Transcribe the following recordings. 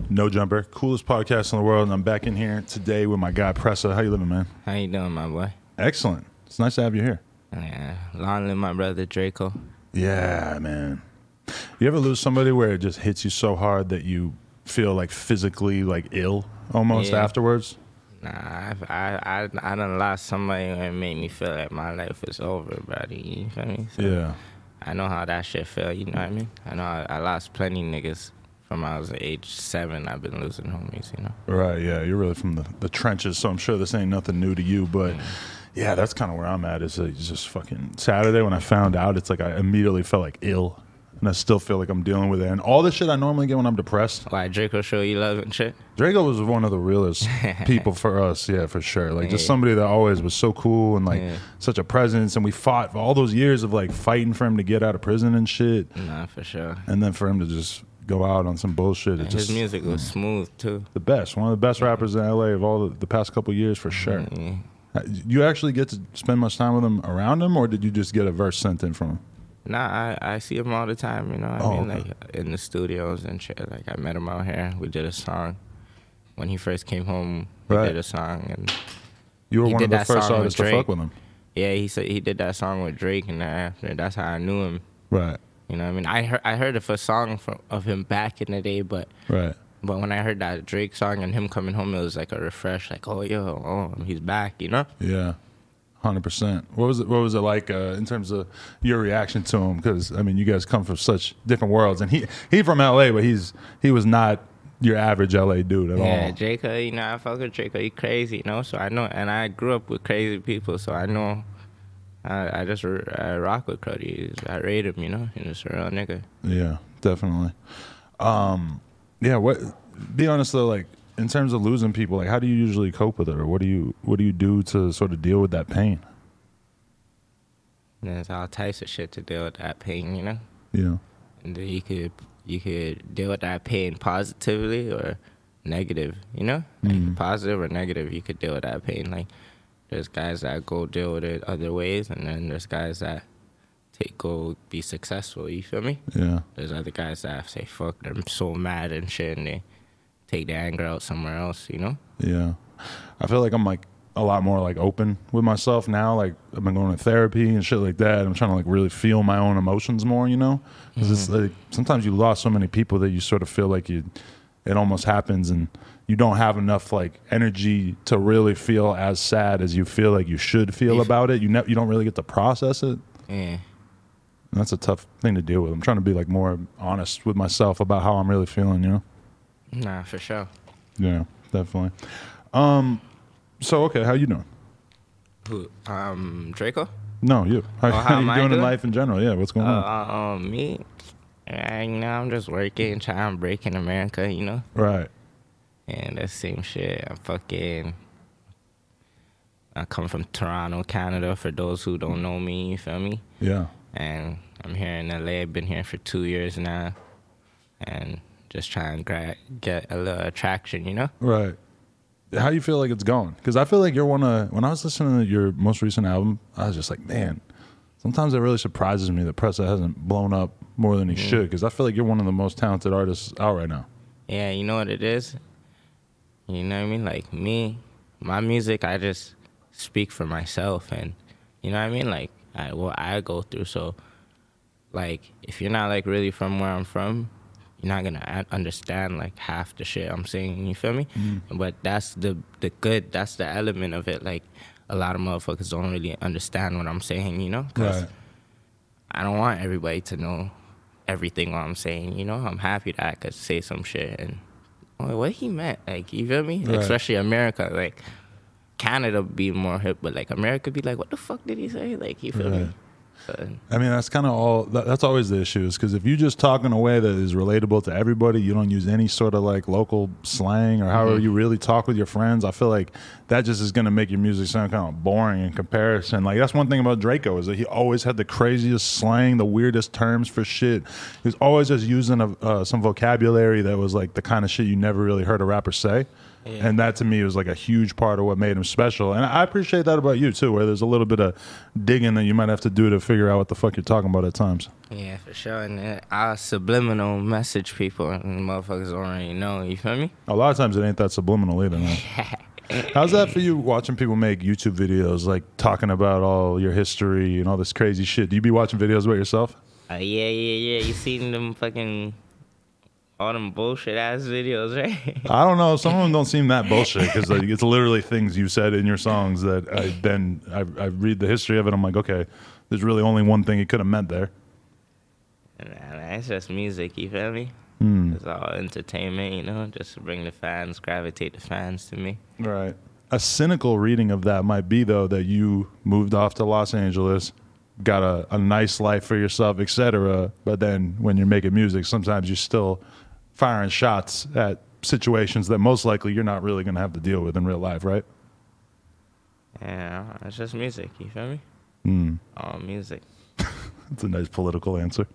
No Jumper, coolest podcast in the world, and I'm back in here today with my guy Pressa. How you living, man? How you doing, my boy? Excellent. It's nice to have you here. Yeah, long live my brother Draco. Yeah, man. You ever lose somebody where it just hits you so hard that you feel like physically like ill almost afterwards? Nah, I done lost somebody and made me feel like my life is over, buddy. You feel me? So Yeah. I know how that shit feel. You know what I mean? I know I lost plenty niggas from when I was age 7. I've been losing homies. You know? Right. Yeah. You're really from the trenches, so I'm sure this ain't nothing new to you, but. Yeah, that's kind of where I'm at. It's just fucking Saturday when I found out. It's like I immediately felt like ill, and I still feel like I'm dealing with it. And all the shit I normally get when I'm depressed. Why Draco show you love and shit? Draco was one of the realest people for us, yeah, for sure. Like just somebody that always was so cool and like such a presence. And we fought for all those years of like fighting for him to get out of prison and shit. Nah, for sure. And then for him to just go out on some bullshit. It His music was smooth too. The best, one of the best rappers in LA of all the past couple years for sure. You actually get to spend much time with him around him, or did you just get a verse sent in from him? Nah, I see him all the time, you know what I mean? Like in the studios and shit. Like I met him out here. We did a song. When he first came home, we did a song, and you were one of the first artists to fuck with him. Yeah, he said he did that song with Drake, and after that's how I knew him. Right. You know what I mean? I heard of a song of him back in the day, but But when I heard that Drake song and him coming home, it was like a refresh. Like, he's back, you know? Yeah, 100%. What was it like in terms of your reaction to him? Because I mean, you guys come from such different worlds, and he from LA, but he was not your average LA dude at all. Yeah, Draco, you know, I fuck with Draco. He crazy, you know. So I know, and I grew up with crazy people, so I know. I rock with Cody. I rate him, you know. He's just a real nigga. Yeah, definitely. Yeah, be honest though, like in terms of losing people, like how do you usually cope with it, or what do you do to sort of deal with that pain? There's all types of shit to deal with that pain, you know. Yeah. And then you could deal with that pain positively or negative, you know. Like positive or negative, you could deal with that pain. Like there's guys that go deal with it other ways, and then there's guys that go be successful, you feel me? Yeah. There's other guys that say, fuck, they're so mad and shit, and they take their anger out somewhere else, you know? Yeah. I feel like I'm like a lot more like open with myself now. Like I've been going to therapy and shit like that. I'm trying to like really feel my own emotions more, you know? Because it's like sometimes you lost so many people that you sort of feel like it almost happens and you don't have enough like energy to really feel as sad as you feel like you should feel about it. You don't really get to process it. Yeah. And that's a tough thing to deal with. I'm trying to be like more honest with myself about how I'm really feeling, you know? Nah, for sure. Yeah, definitely. So okay, how you doing? Who? Draco? No, you. How you doing in life in general? Yeah, what's going on? Me? You know, I'm just working, trying to break in America, you know? Right. And that same shit. I come from Toronto, Canada, for those who don't know me, you feel me? Yeah. And I'm here in LA. I've been here for 2 years now. And just trying to get a little attraction, you know? Right. How do you feel like it's going? Because I feel like you're when I was listening to your most recent album, I was just like, man, sometimes it really surprises me that Pressa hasn't blown up more than he should. Because I feel like you're one of the most talented artists out right now. Yeah, you know what it is? You know what I mean? Like me, my music, I just speak for myself. And you know what I mean? Like what I go through. So like if you're not like really from where I'm from, you're not gonna understand like half the shit I'm saying, you feel me? But that's the good, that's the element of it. Like a lot of motherfuckers don't really understand what I'm saying, you know? Cause I don't want everybody to know everything what I'm saying, you know? I'm happy that I could say some shit and what he meant, like, you feel me? Right. Especially America, like Canada be more hip, but like America be like, what the fuck did he say? Like, you feel me? I mean, that's kind of all. That's always the issue, is because if you just talk in a way that is relatable to everybody, you don't use any sort of like local slang or however you really talk with your friends. I feel like that just is going to make your music sound kind of boring in comparison. Like that's one thing about Draco, is that he always had the craziest slang, the weirdest terms for shit. He was always just using some vocabulary that was like the kind of shit you never really heard a rapper say. Yeah. And that to me was like a huge part of what made him special. And I appreciate that about you too, where there's a little bit of digging that you might have to do to figure out what the fuck you're talking about at times. Yeah, for sure. And I subliminal message people and motherfuckers already know. You feel me? A lot of times it ain't that subliminal either, man. How's that for you watching people make YouTube videos, like talking about all your history and all this crazy shit? Do you be watching videos about yourself? Yeah. You seen them fucking all them bullshit ass videos, right? I don't know. Some of them don't seem that bullshit because like, it's literally things you said in your songs that I read the history of it. I'm like, okay, there's really only one thing he could have meant there. And it's just music, you feel me? It's all entertainment, you know, just to bring the fans, gravitate the fans to me. Right. A cynical reading of that might be, though, that you moved off to Los Angeles, got a nice life for yourself, etc. But then when you're making music, sometimes you're still firing shots at situations that most likely you're not really going to have to deal with in real life, right? Yeah, it's just music, you feel me? All music. That's a nice political answer.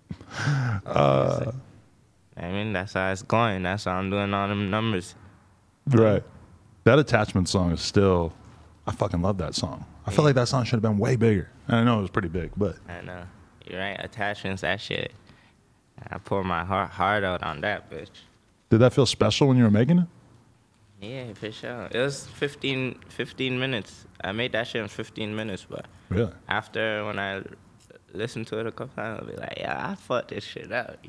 Music. I mean, that's how it's going. That's how I'm doing all them numbers. Right. That Attachment song is still, I fucking love that song. I feel like that song should have been way bigger. And I know it was pretty big, but. I know. You're right. Attachments, that shit. I poured my heart out on that bitch. Did that feel special when you were making it? Yeah, for sure. It was 15 minutes. I made that shit in 15 minutes, but Really? after when I listened to it a couple times, I'll be like, yeah, I fucked this shit out.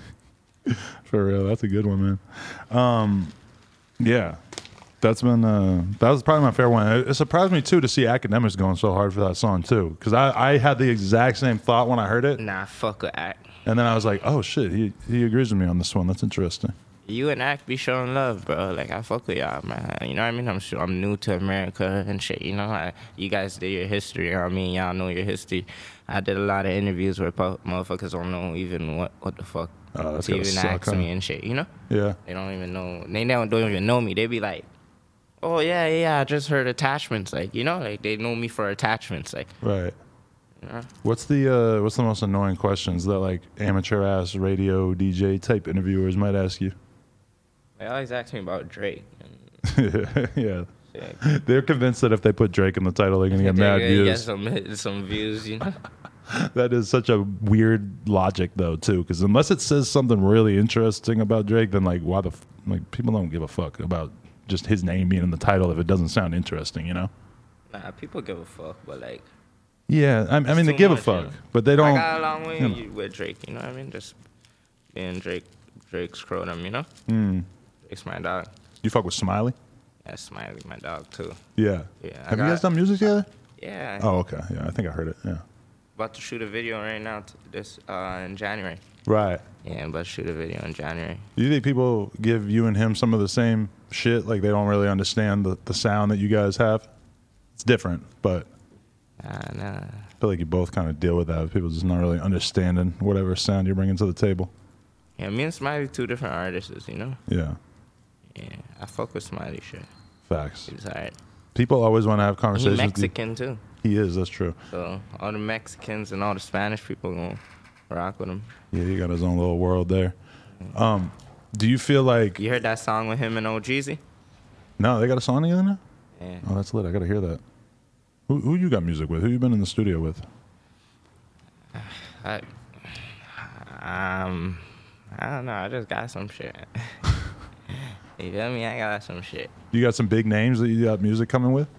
For real, that's a good one, man. Yeah, that's been that was probably my favorite one. It surprised me too to see Academics going so hard for that song too, because I had the exact same thought when I heard it, Nah, fuck with Act. and then I was like, oh shit, he agrees with me on this one. That's interesting. You and Act be showing love, bro. Like, I fuck with y'all, man. You know what I mean? I'm new to America and shit, you know? You guys did your history, you know what I mean? Y'all know your history. I did a lot of interviews where motherfuckers don't know even what the fuck That's to gotta even suck, ask huh? me and shit, you know? Yeah, They don't even know. They don't even know me. They be like, oh, yeah, I just heard Attachments. Like, you know? Like, they know me for Attachments. Like, right. you know? What's the most annoying questions that like amateur ass radio DJ type interviewers might ask you? They always ask me about Drake. And Yeah, shit. they're convinced that if they put Drake in the title, they're gonna get mad Get views. some views, you know? That is such a weird logic, though, too. Because unless it says something really interesting about Drake, then like, why like people don't give a fuck about just his name being in the title if it doesn't sound interesting, you know? Nah, people give a fuck, but like, Yeah, I mean, they too give a much, fuck, you know? but they I don't. got a long way you know. with Drake, you know what I mean? Just being Drake's scrotum, you know? Drake's my dog. You fuck with Smiley? Yeah, Smiley, my dog too. Yeah. Yeah, I Have you guys got- done music together? Yeah, Oh, okay. Yeah, I think I heard it. Yeah. about to shoot a video right now. In January. Right. Yeah, I'm about to shoot a video in January. Do you think people give you and him some of the same shit? Like they don't really understand the sound that you guys have? It's different, but Nah. I feel like you both kind of deal with that. People just not really understanding whatever sound you're bringing to the table. Yeah, me and Smiley two different artists, you know? Yeah. Yeah, I fuck with Smiley shit. Facts. He's alright. People always want to have He's conversations. with you. Mexican too. He is. That's true. So all the Mexicans and all the Spanish people gonna rock with him. Yeah, he got his own little world there. Do you feel like You heard that song with him and OGZ? no? They got a song together now. Yeah. Oh, that's lit. I gotta hear that. Who you got music with? Who you been in the studio with? I don't know. I just got some shit. You feel me? I got some shit. You got some big names that you got music coming with?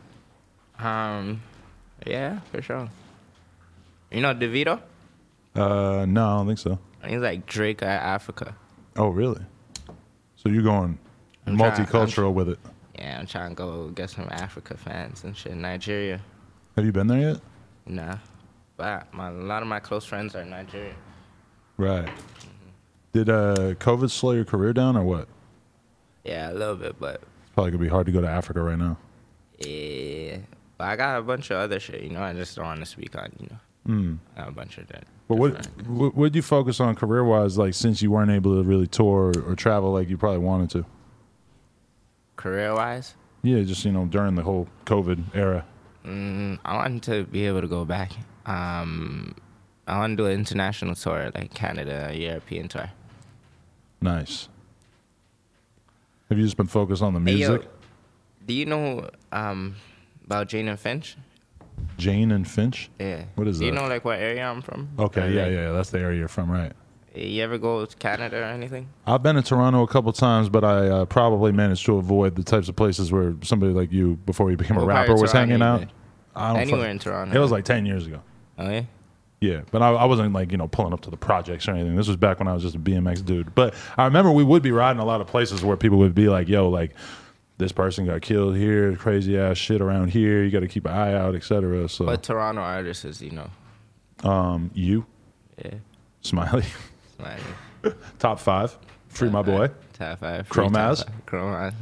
Yeah, for sure. You know DeVito? No, I don't think so. He's like Drake of Africa. Oh, really? So you're going I'm trying- multicultural with it? Yeah, I'm trying to go get some Africa fans and shit. Nigeria. Have you been there yet? Nah. But a lot of my close friends are Nigerian. Right. Did COVID slow your career down or what? Yeah, a little bit, but Probably gonna be hard to go to Africa right now. yeah. But I got a bunch of other shit, you know. I just don't want to speak on, you know. I got a bunch of that. But what would you focus on career wise? Like since you weren't able to really tour or travel like you probably wanted to. Career-wise? Yeah, just during the whole COVID era. I want to be able to go back. I want to do an international tour, like Canada, European tour. Nice. Have you just been focused on the Hey, music? yo, do you know about Jane and Finch? Jane and Finch? Yeah. What is Do you that? know like what area I'm from? Okay, Or, yeah, like, yeah, that's the area you're from, right? You ever go to Canada or anything? I've been to Toronto a couple times, but I probably managed to avoid the types of places where somebody like you, before you became a What part rapper, of was Toronto hanging you out. been? I don't Anywhere fuck- in Toronto. It was like 10 years ago. Oh yeah. Yeah, but I wasn't like, pulling up to the projects or anything. This was back when I was just a BMX dude. But I remember we would be riding a lot of places where people would be like, yo, like, this person got killed here, crazy ass shit around here. You got to keep an eye out, etc. So, But Toronto artists is, you, yeah. Smiley, Like, top 5, free my boy. top 5. Chromaz? Chromaz.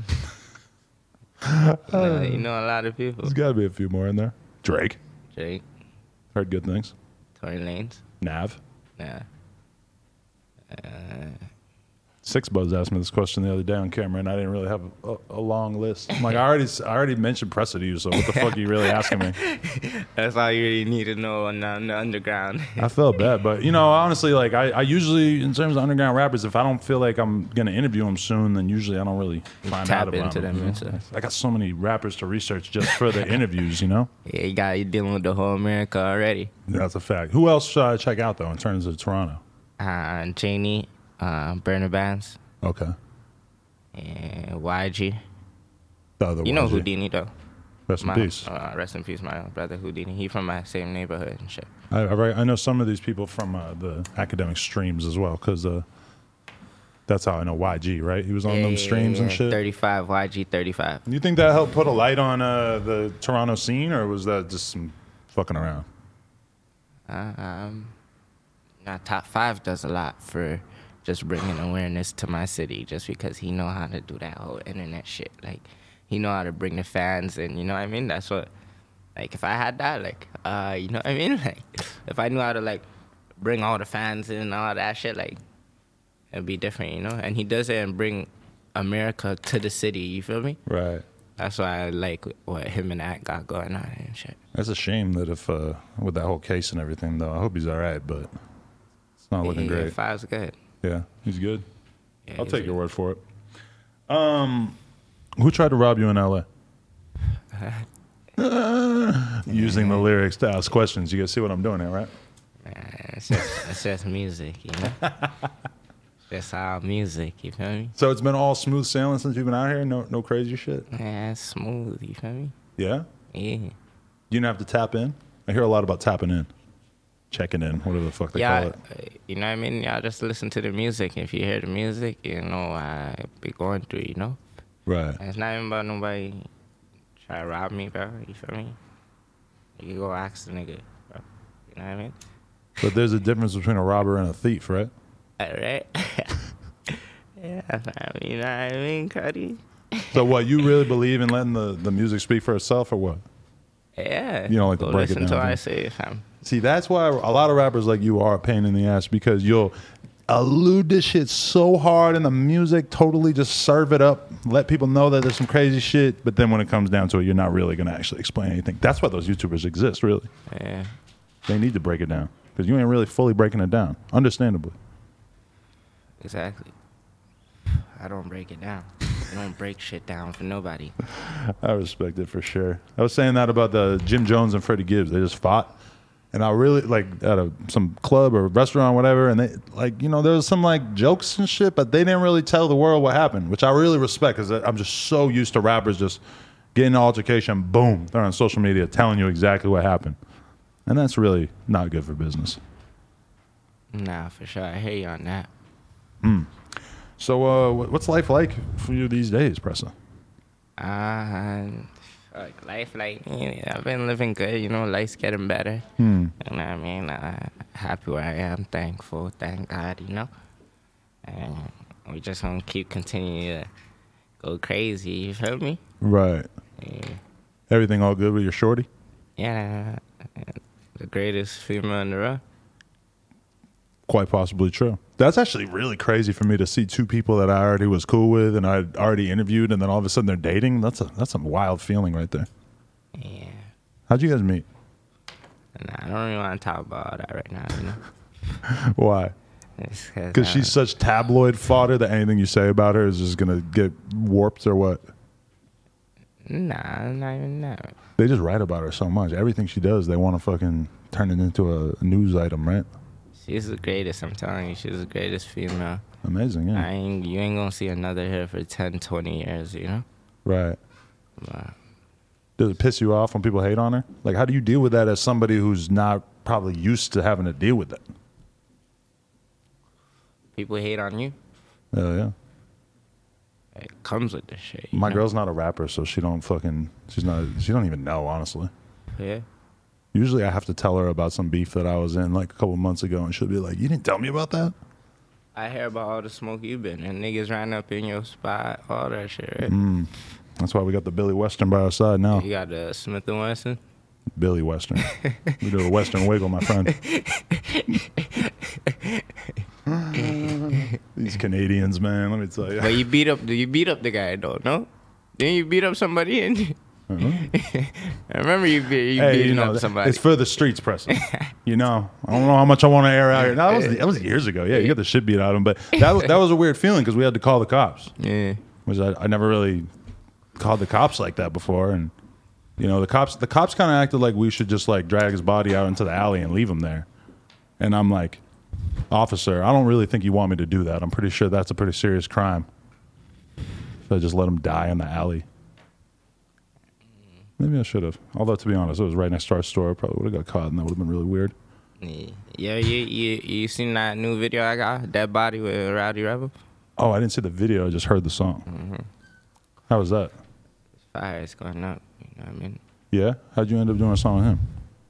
You know a lot of people. There's got to be a few more in there. Drake, Drake, heard good things. Tory Lanez. Nav. Nah. Six Buzz asked me this question the other day on camera, and I didn't really have a long list. I'm like, I already mentioned Pressa to you, so what the fuck are you really asking me? That's all you really need to know on the underground. I felt bad, but honestly, like I usually, in terms of underground rappers, if I don't feel like I'm gonna interview them soon, then usually I don't really find Tap out about into them, them. into- I got so many rappers to research just for the interviews. Yeah, you dealing with the whole America already. That's a fact. Who else should I check out though in terms of Toronto? Janie, Burner Bands, Okay, and YG. the other You know YG. Houdini though. Rest in My, peace. rest in peace, my brother Houdini. He from my same neighborhood and shit. I know some of these people from the academic streams as well, because that's how I know YG. Right, he was on them streams and shit. 35, YG 35. You think that helped put a light on the Toronto scene, or was that just some fucking around? Now Top 5 does a lot for just bringing awareness to my city, just because he know how to do that whole internet shit. Like, he know how to bring the fans in, you know what I mean? That's what, like, if I had that, like, you know what I mean? Like, if I knew how to, like, bring all the fans in and all that shit, like, it'd be different, you know? And he does it and bring America to the city, you feel me? Right. That's why I like what him and Act got going on and shit. That's a shame that if with that whole case and everything, though. I hope he's all right, but it's not looking great. 5's good. Yeah, he's good. Yeah, I'll he's take your good. word for it. Who tried to rob you in L.A.? Using the lyrics to ask questions. You guys see what I'm doing here, right? Man, it's just music, you know? It's all music, you feel me? So it's been all smooth sailing since you've been out here? No crazy shit? Yeah, it's smooth, you feel me? Yeah? Yeah. You didn't have to tap in? I hear a lot about tapping in. Checking in, whatever the fuck they call it. You know what I mean? Y'all just listen to the music. If you hear the music, you know I be going through, you know? Right. And it's not even about nobody try to rob me, bro. You feel me? You can go ask the nigga, bro. You know what I mean? But there's a difference between a robber and a thief, right? Right? Yeah, fam, you know what I mean, Cuddy? So what, you really believe in letting the music speak for itself or what? Yeah. You don't like to Go break it listen down, to what do I you? say, fam. See, that's why a lot of rappers like you are a pain in the ass, because you'll allude this shit so hard in the music, totally just serve it up, let people know that there's some crazy shit, but then when it comes down to it, you're not really going to actually explain anything. That's why those YouTubers exist, really. Yeah. They need to break it down, because you ain't really fully breaking it down, understandably. Exactly. I don't break it down. I don't break shit down for nobody. I respect it for sure. I was saying that about the Jim Jones and Freddie Gibbs. They just fought. And I really, like, at some club or restaurant or whatever, and they, like, there was some, like, jokes and shit, but they didn't really tell the world what happened, which I really respect, because I'm just so used to rappers just getting an altercation, boom, they're on social media telling you exactly what happened. And that's really not good for business. Nah, for sure. I hear you on that. So what's life like for you these days, Pressa? Fuck, life, like, I've been living good, you know, life's getting better. You know what I mean? Happy where I am, thankful, thank God, you know? And we just gonna keep continuing to go crazy, you feel me? Right. Yeah. Everything all good with your shorty? Yeah, the greatest female in the world. Quite possibly true. That's actually really crazy for me to see two people that I already was cool with and I'd already interviewed, and then all of a sudden they're dating. That's a wild feeling right there. Yeah. How'd you guys meet? Nah, I don't really want to talk about all that right now, you know? Why? Because she's such tabloid fodder that anything you say about her is just gonna get warped or what? Nah, not even that. They just write about her so much. Everything she does, they want to fucking turn it into a news item, right? She's the greatest, I'm telling you. She's the greatest female. Amazing, yeah. You ain't gonna see another here for 10, 20 years, you know? Right. But Does it piss you off when people hate on her? Like, how do you deal with that as somebody who's not probably used to having to deal with that? people hate on you. Oh, yeah. It comes with this shit. My know? girl's not a rapper, so she don't even know, honestly. Yeah. Usually I have to tell her about some beef that I was in like a couple months ago, and she'll be like, "You didn't tell me about that?" I hear about all the smoke you've been and niggas ran up in your spot, all that shit, right? That's why we got the Billy Western by our side now. You got the Smith & Wesson. Billy Western. We do a Western wiggle, my friend. These Canadians, man, let me tell you. But you beat up the guy though, no? Didn't you beat up somebody? I remember you beating up somebody. It's for the streets, Preston. I don't know how much I want to air out here. No, that was years ago. Yeah, you got the shit beat out of him. But that was a weird feeling because we had to call the cops. Yeah. Which I never really called the cops like that before. And, the cops kind of acted like we should just like drag his body out into the alley and leave him there. And I'm like, officer, I don't really think you want me to do that. I'm pretty sure that's a pretty serious crime. So I just let him die in the alley. Maybe I should have. Although, to be honest, it was right next to our store. I probably would have got caught, and that would have been really weird. Yeah, you seen that new video I got? Dead Body with Rowdy Rebel? Oh, I didn't see the video. I just heard the song. Mm-hmm. How was that? It's fire. It's going up. You know what I mean? Yeah? How'd you end up doing a song with him?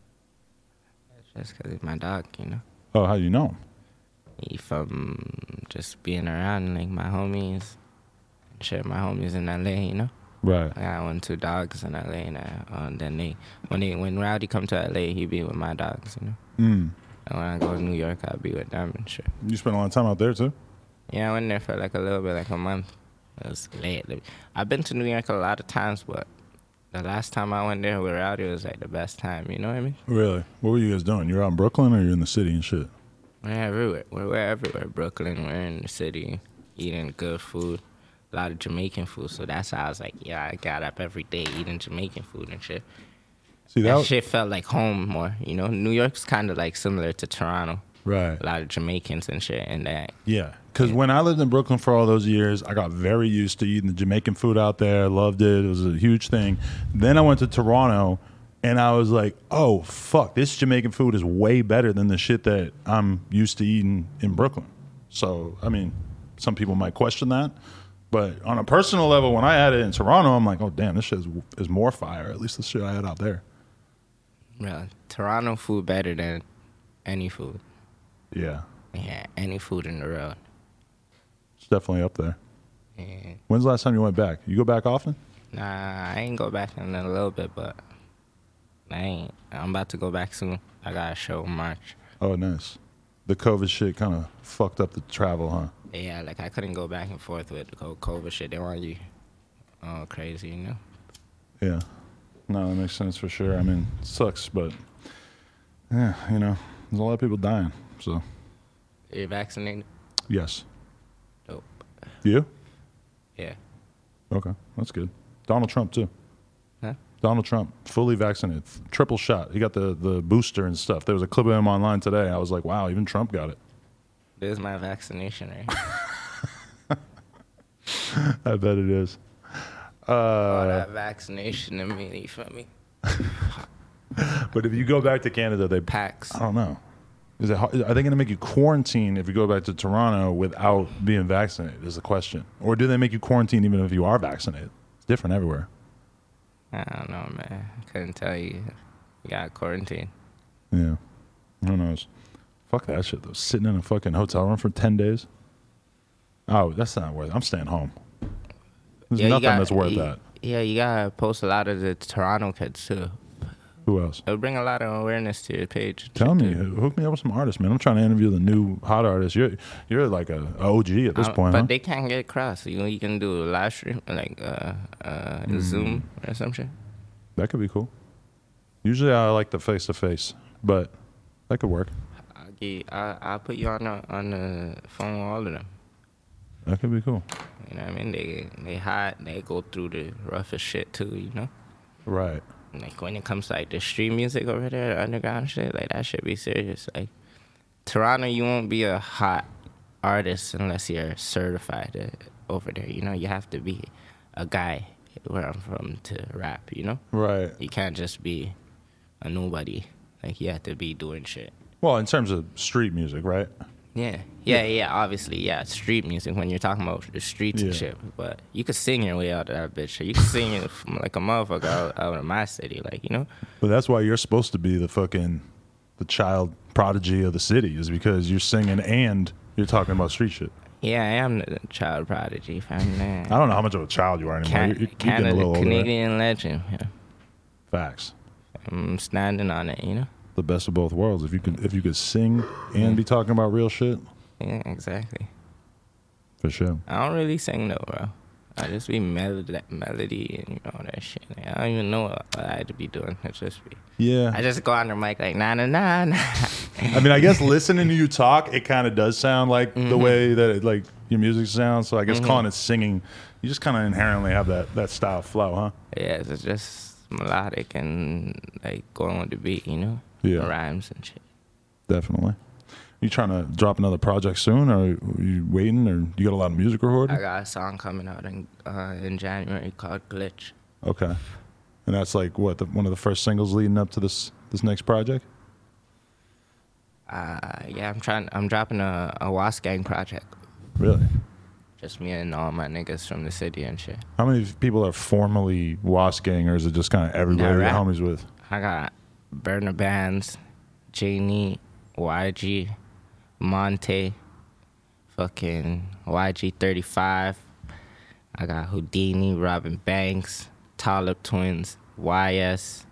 Just because he's my dog, you know? Oh, how do you know him? He from just being around, like, my homies. Shit, my homies in L.A., you know? Right. I got 1, 2 dogs in LA, and then when Rowdy come to LA, he be with my dogs, you know. And when I go to New York, I'll be with them and shit. You spent a lot of time out there too? Yeah, I went there for like a little bit, like a month. It was late. I've been to New York a lot of times, but the last time I went there with Rowdy was like the best time. You know what I mean? Really? What were you guys doing? You were out in Brooklyn, or you in the city and shit? We're everywhere. We're everywhere. Brooklyn. We're in the city, eating good food. A lot of Jamaican food, so that's how I was like, yeah, I got up every day eating Jamaican food and shit. See, that shit felt like home more, you know? New York's kind of like similar to Toronto. Right. A lot of Jamaicans and shit and that. Yeah, because when I lived in Brooklyn for all those years, I got very used to eating the Jamaican food out there. I loved it. It was a huge thing. Then I went to Toronto, and I was like, oh, fuck, this Jamaican food is way better than the shit that I'm used to eating in Brooklyn. So, I mean, some people might question that. But on a personal level, when I had it in Toronto, I'm like, oh, damn, this shit is more fire. At least the shit I had out there. Really? Toronto food better than any food. Yeah. Yeah, any food in the world. It's definitely up there. Yeah. When's the last time you went back? You go back often? Nah, I ain't go back in a little bit, but I'm about to go back soon. I got a show in March. Oh, nice. The COVID shit kind of fucked up the travel, huh? Yeah, like I couldn't go back and forth with the COVID shit. They want you all crazy, you know? Yeah. No, that makes sense for sure. I mean, it sucks, but yeah, there's a lot of people dying, so. Are you vaccinated? Yes. Dope. You? Yeah. Okay, that's good. Donald Trump, too. Huh? Donald Trump, fully vaccinated, triple shot. He got the booster and stuff. There was a clip of him online today. I was like, wow, even Trump got it. There's my vaccination, right? I bet it is. All that vaccination in me, you feel me? But if you go back to Canada, they packs. I don't know. Are they going to make you quarantine if you go back to Toronto without being vaccinated? Is the question. Or do they make you quarantine even if you are vaccinated? It's different everywhere. I don't know, man. I couldn't tell you. You got quarantine. Yeah. Who knows? Fuck that shit, though. Sitting in a fucking hotel room for 10 days? Oh, that's not worth it. I'm staying home. There's nothing that's worth that. Yeah, you got to post a lot of the Toronto kids, too. Who else? It'll bring a lot of awareness to your page. Tell me. Hook me up with some artists, man. I'm trying to interview the new hot artists. You're like a OG at this point, But they can't get across. You can do a live stream, like Zoom or some shit. That could be cool. Usually I like the face-to-face, but that could work. I'll Yeah, I'll put you on the phone with all of them. That could be cool. You know what I mean? They hot. They go through the roughest shit too. You know. Right. Like when it comes to like the street music over there, the underground shit, like that should be serious. Like Toronto, you won't be a hot artist unless you're certified over there. You know, you have to be a guy where I'm from to rap. You know. Right. You can't just be a nobody. Like you have to be doing shit. Well, in terms of street music, right? Yeah, obviously, yeah, street music when you're talking about the streets and shit. But you could sing your way out of that bitch. You could sing it from like a motherfucker out of my city, like, you know? But that's why you're supposed to be the child prodigy of the city, is because you're singing and you're talking about street shit. Yeah, I am the child prodigy, fam. I don't know how much of a child you are anymore. You're getting a Canada, little older, Canadian legend. Yeah. Facts. I'm standing on it, you know? The best of both worlds. If you could sing and be talking about real shit. Yeah, exactly. For sure. I don't really sing though, bro. I just be melody and you know that shit. Like, I don't even know what I had to be doing. It's just be. Yeah. I just go on the mic like nah. I mean, I guess listening to you talk, it kind of does sound like the way that like your music sounds. So I guess calling it singing, you just kind of inherently have that style flow, huh? Yeah, it's just melodic and like going with the beat, you know? Yeah. Rhymes and shit. Definitely. You trying to drop another project soon, or are you waiting, or you got a lot of music recorded? I got a song coming out in January called Glitch. Okay. And that's like what, one of the first singles leading up to this next project? Yeah, I'm dropping a Wasp Gang project. Really? Just me and all my niggas from the city and shit. How many people are formally Wasp Gang, or is it just kind of everybody you're homies with? I got Burner Bands, Janie, YG, Monte, fucking YG35. I got Houdini, Robin Banks, Talib Twins, YS,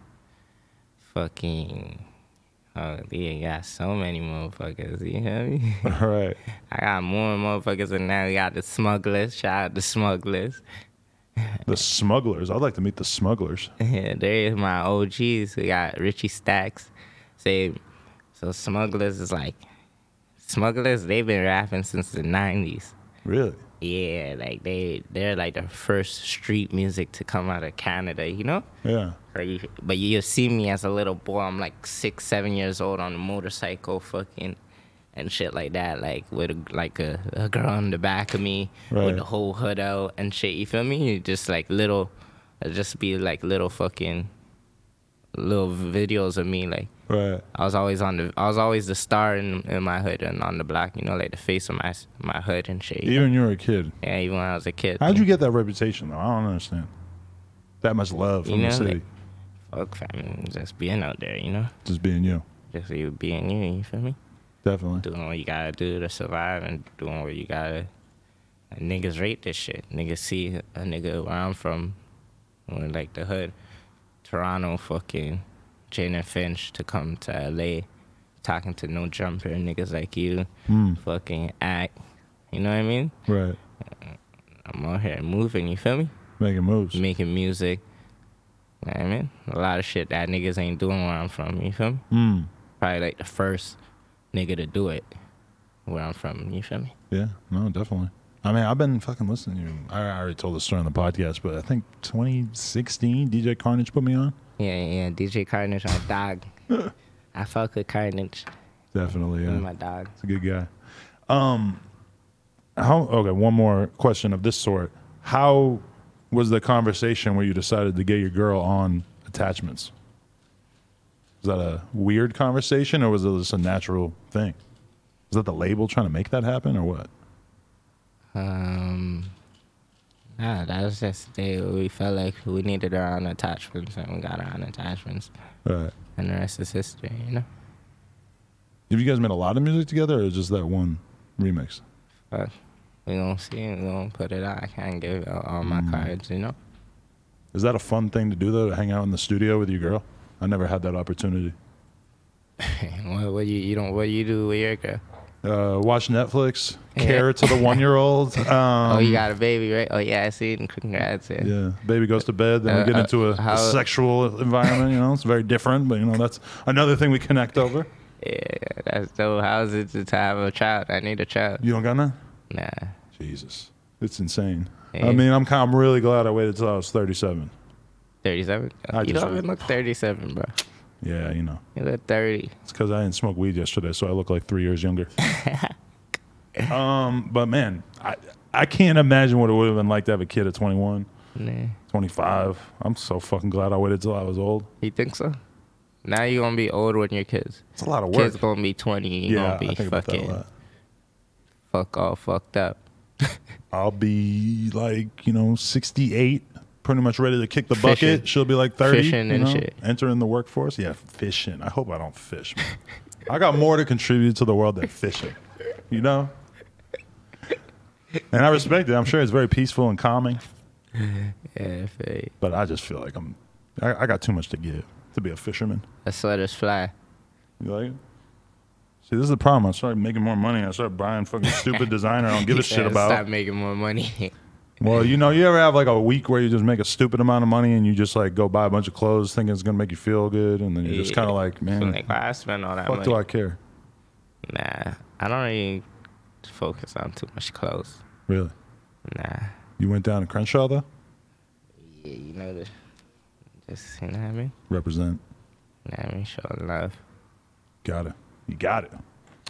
fucking. Oh, yeah, got so many motherfuckers, you hear me? All right. I got more motherfuckers than that. We got the Smugglers. Shout out the Smugglers. The Smugglers. I'd like to meet the Smugglers. Yeah, there is my OGs. We got Richie Stacks. So Smugglers is like, Smugglers, they've been rapping since the 90s. Really? Yeah, like they're like the first street music to come out of Canada, you know? Yeah. But you see me as a little boy. I'm like 6, 7 years old on a motorcycle, fucking, and shit like that. Like with a girl on the back of me with the whole hood out and shit. You feel me? You just like little, just be like little fucking, little videos of me. Like I was always the star in my hood and on the block. You know, like the face of my hood and shit. Even when you were a kid. Yeah, even when I was a kid. How'd you get that reputation though? I don't understand. That much love from the city. Fuck, fam, just being out there, you know? Just being you. Just you being you feel me? Definitely. Doing what you gotta do to survive and doing what you gotta. And niggas rate this shit. Niggas see a nigga where I'm from, or like the hood, Toronto, fucking Jane Finch to come to LA, talking to no jumper niggas like you, fucking act. You know what I mean? Right. I'm out here moving, you feel me? Making moves. Making music. You know what I mean? A lot of shit that niggas ain't doing where I'm from, you feel me? Probably like the first nigga to do it where I'm from, you feel me? Yeah, no, definitely. I mean, I've been fucking listening to you. I already told the story on the podcast, but I think 2016, DJ Carnage put me on. Yeah, DJ Carnage, my dog. I fuck with Carnage. Definitely, yeah. He's my dog. He's a good guy. Okay, one more question of this sort. How was the conversation where you decided to get your girl on Attachments? Was that a weird conversation, or was it just a natural thing? Was that the label trying to make that happen, or what? Nah, that was just the day we felt like we needed her on Attachments, and we got her on Attachments. Right. And the rest is history, you know? Have you guys made a lot of music together, or just that one remix? But we gonna see it, we gonna put it out. I can't give out all my cards, you know? Is that a fun thing to do, though, to hang out in the studio with your girl? I never had that opportunity. What do you do with your girl? Watch Netflix, care to the 1-year-old. Oh, you got a baby, right? Oh, yeah, I see it. Congrats. Yeah, baby goes to bed, then we get into a sexual environment, you know? It's very different, but, you know, that's another thing we connect over. Yeah, that's dope. How is it to have a child? I need a child. You don't got none? Nah. Jesus. It's insane. Yeah. I mean, I'm really glad I waited till I was 37. 37? I You just don't even look 37, bro. Yeah, you know. You look 30. It's because I didn't smoke weed yesterday, so I look like 3 years younger. But man, I can't imagine what it would have been like to have a kid at 21, Nah. 25. I'm so fucking glad I waited till I was old. You think so? Now you're going to be old when you're kids. It's a lot of work. Kids going to be 20. You're Yeah, going I to be think about that a fucking lot. fuck all fucked up. I'll be like, 68, pretty much ready to kick the bucket. Fishing. She'll be like 30. Fishing and shit. Entering the workforce. Yeah, fishing. I hope I don't fish, man. I got more to contribute to the world than fishing, you know? And I respect it. I'm sure it's very peaceful and calming. Yeah, fake. But I just feel like I got too much to give to be a fisherman. Let's let us fly. You like it? See, this is the problem. I started making more money. I started buying fucking stupid designer I don't give a shit about. Stop making more money. Well, you ever have like a week where you just make a stupid amount of money and you just like go buy a bunch of clothes thinking it's going to make you feel good, and then you're just kind of like, man, Like, why I spend all that fuck money? do I care? Nah, I don't really focus on too much clothes. Really? Nah. You went down to Crenshaw, though? Yeah, you know the, just, you know what I mean? Represent. You know what I mean? Show love. Got it. You got it.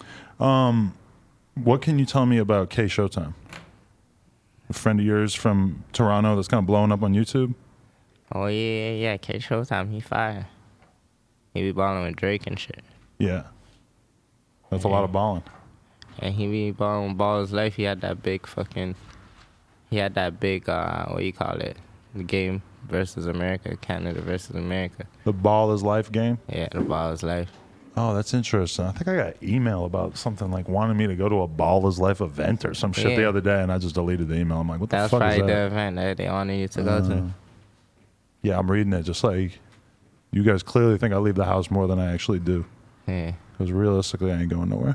What can you tell me about K Showtime? A friend of yours from Toronto that's kind of blowing up on YouTube? Oh, yeah. K Showtime, he fire. He be balling with Drake and shit. Yeah. That's a lot of balling. And he be balling ball his life. He had that big, what do you call it? The game versus America, Canada versus America. The ball is life game? Yeah, the ball is life. Oh, that's interesting. I think I got an email about something like wanting me to go to a Ball is Life event or some shit the other day, and I just deleted the email. I'm like, what the That was fuck is probably that? the event that they wanted you to go to. Yeah, I'm reading it just like, you guys clearly think I leave the house more than I actually do. Yeah. Because realistically, I ain't going nowhere.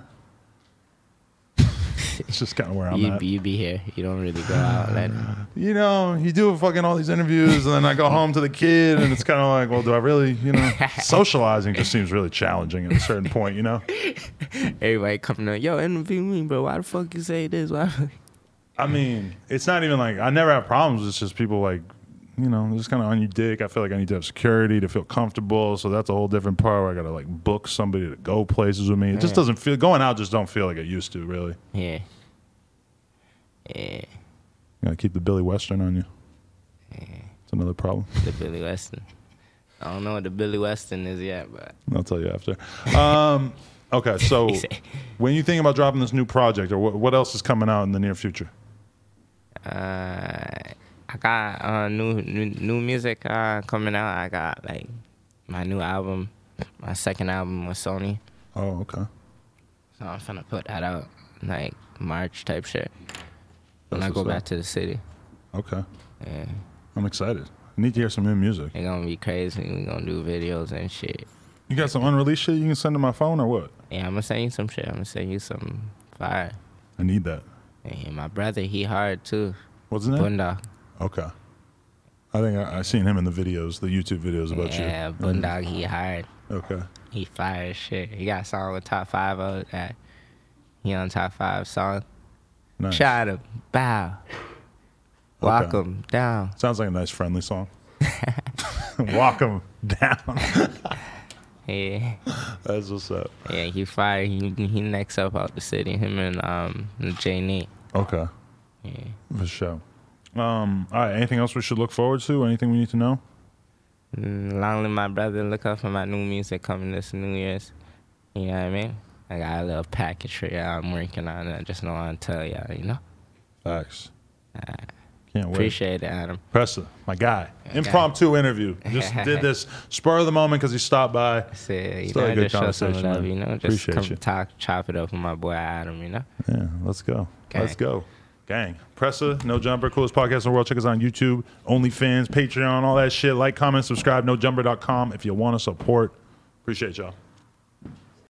It's just kind of where I'm You at. be here. You don't really go out. You do fucking all these interviews, and then I go home to the kid, and it's kind of like, well, do I really, socializing just seems really challenging at a certain point, Everybody coming up, yo, interview me, bro. Why the fuck you say this? Why? I mean, it's not even like, I never have problems. It's just people like, just kind of on your dick. I feel like I need to have security to feel comfortable. So that's a whole different part where I got to like book somebody to go places with me. It just doesn't feel, going out just don't feel like it used to, really. Yeah. You got to keep the Billy Western on you. Yeah. It's another problem. The Billy Weston. I don't know what the Billy Weston is yet, but I'll tell you after. Okay, so when you think about dropping this new project, or what else is coming out in the near future? I got new music coming out. I got like my new album, my second album with Sony. Oh, okay. So I'm finna put that out like March type shit when I That's go what's back up. to the city. Okay. Yeah, I'm excited. I need to hear some new music. they gonna be crazy. We gonna do videos and shit. You got some unreleased shit you can send to my phone or what? Yeah, I'm gonna send you some shit. I'm gonna send you some fire. I need that. And my brother, he hard too. What's his name? Boondog. Okay. I think I seen him in the videos, the YouTube videos about you. Yeah, Boondog, he hard. Okay. He fire as shit. He got a song with Top 5 of that. He on Top 5 song. Nice. Shot him. Bow. Walk him down. Sounds like a nice friendly song. Walk him down. Yeah. That's what's up. Yeah, he fire. He next up out the city. Him and J Nate. Okay. Yeah. For sure. All right. Anything else we should look forward to? Anything we need to know? Long live my brother. Look out for my new music coming this New Year's. You know what I mean? I got a little package for y'all I'm working on. I just don't want to tell y'all, Facts. Can't wait. Appreciate it, Adam. Pressa, my guy. Impromptu interview. Just did this spur of the moment because he stopped by. Said, Still a good just show some conversation, love, man. Just Appreciate come you. talk, chop it up with my boy Adam, Yeah, let's go. Gang. Let's go. Gang. Pressa, No Jumper, coolest podcast in the world. Check us out on YouTube, OnlyFans, Patreon, all that shit. Like, comment, subscribe, nojumper.com if you want to support. Appreciate y'all.